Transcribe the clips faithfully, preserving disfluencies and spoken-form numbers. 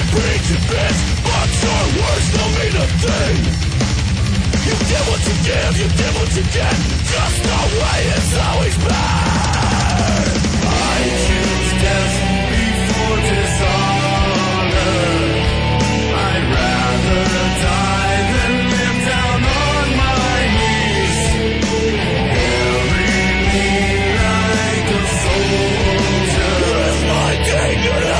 you preach and bitch, but your words don't mean a thing. You get what you give, you get what you get, just the way it's always been. I choose death before dishonor. I'd rather die than live down on my knees. Bury me like a soldier with my dignity.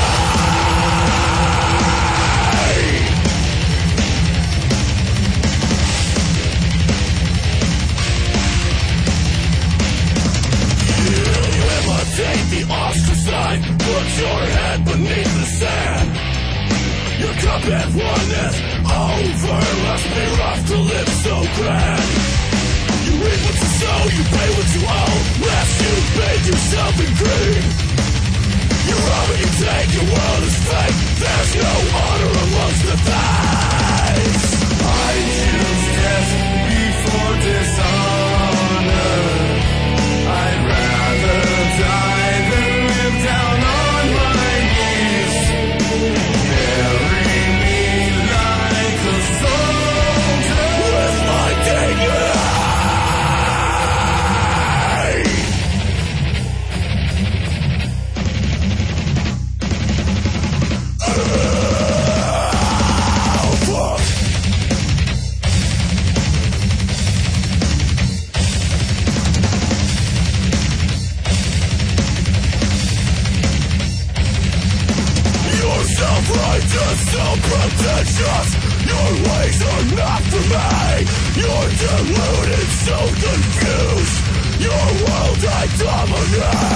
Take the ostracized, put your head beneath the sand. Your cup at oneness over, must be rough to live so grand. You reap what you sow, you pay what you owe, lest you bathe yourself in greed. You rob and you take, your world is fake, there's no honor amongst the thieves. I choose death before dishonor. I'd rather die than live down on my knees. Bury me like a soldier with my dignity. Self-righteous, self-pretentious, your ways are not for me. You're deluded, so confused, your world I dominate.